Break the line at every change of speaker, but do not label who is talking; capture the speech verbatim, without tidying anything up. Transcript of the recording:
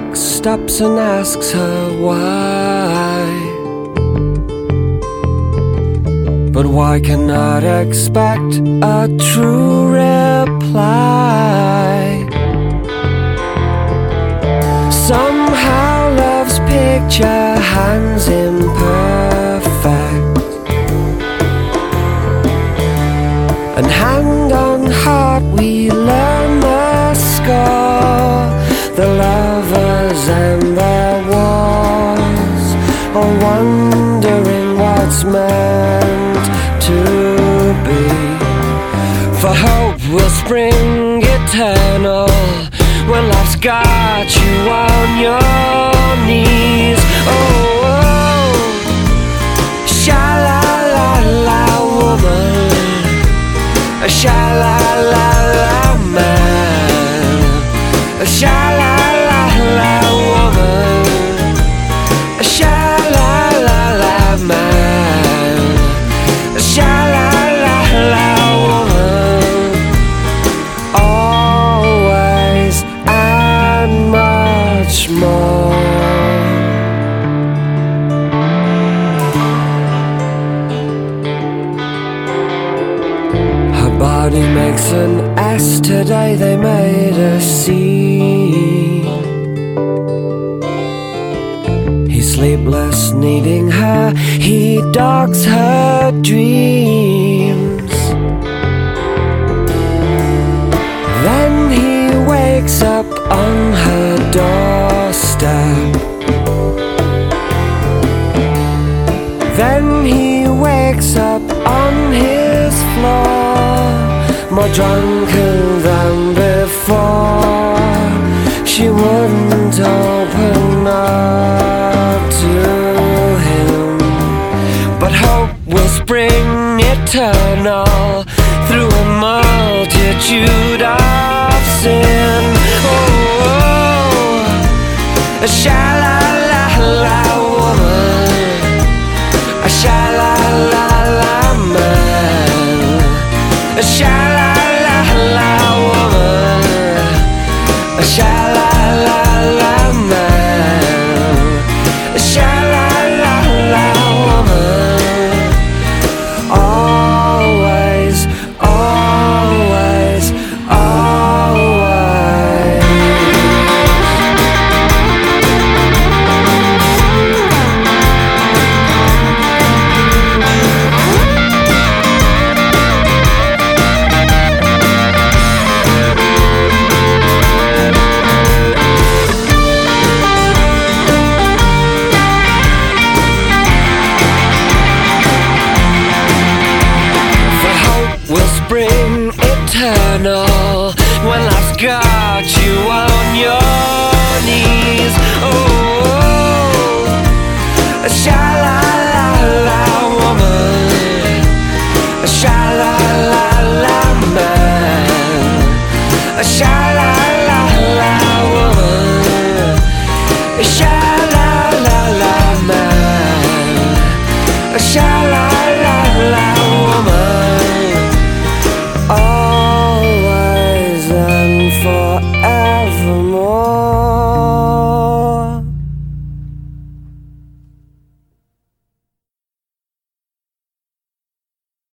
next stops and asks her why. But why cannot expect a true reply? Somehow love's picture hangs imperfect, and hand on heart we learn the score. The lovers and their wars, all wondering what's meant to be. For hope will spring eternal when life's got you on your knees. Oh, oh. Sha-la-la-la woman, sha-la-la-la man, sha-la-la-la woman, sha-la-la-la man, sha-la-la-la woman. Always and much more. Body makes an S, today they made a C. He's sleepless, needing her, he dogs her dreams. Then he wakes up on her doorstep. Then he wakes up on his floor, more drunken than before. She wouldn't open up to him, but hope will spring eternal through a multitude of sin. Oh, oh. Sha-la-la-la woman, sha-la-la-la man, sha-la-la-la woman, sha